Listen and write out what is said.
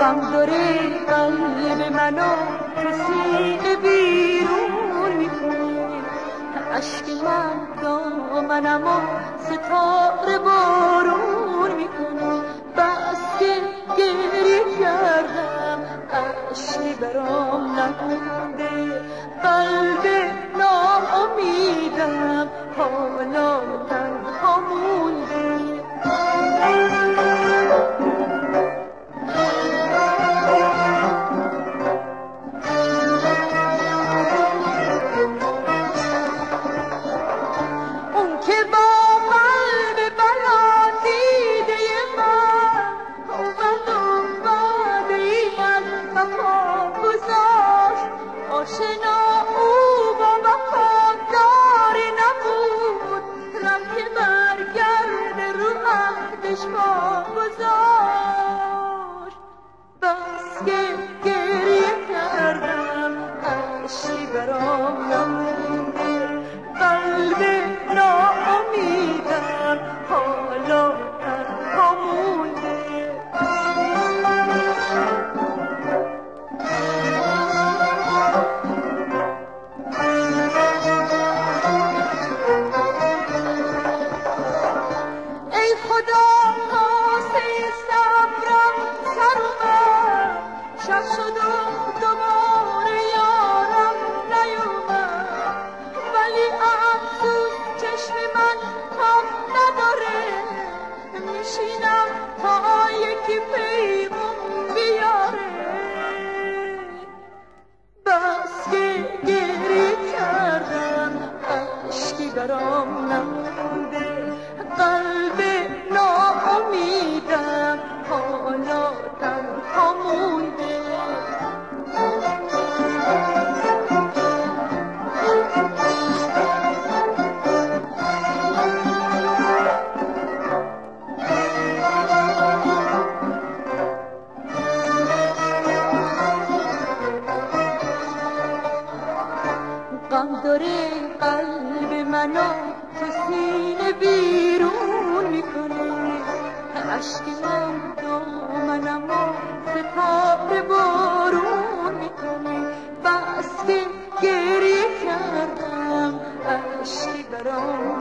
غم داره قلب منو تو سینه بیرون میکنه، عشق من دامنمو ستاره بارون میکنه. بس که گریه کردم عشقی برام نمونده، قلب ناامیدم حالا تنها مونده. اون که با قلب بلا دیده من اومد و وعده ای از وفا گذاشت، آشنا او با وفاداری نبود، رفت که برگرده رو عهدش واگذاشت. بس که گریه کردم عشقی برام نمونده، قلب ناامیدم حالا تنها مونده. ای خدا کاسه صبرم سر اومد، شب شد و دوباره یارم نیومد، ولی افسوس چشم من خواب نداره، میشینم تا یکی پیغام بیاره. بس که گریه کردم عشقی برام نمونده، قلب ناامیدم حالا تنها مونده. غم داره قلب منو تو سینه بیرون میکنه، عشق من دامنمو ستاره بارون میکنه. بس که گریه کردم عشقی برام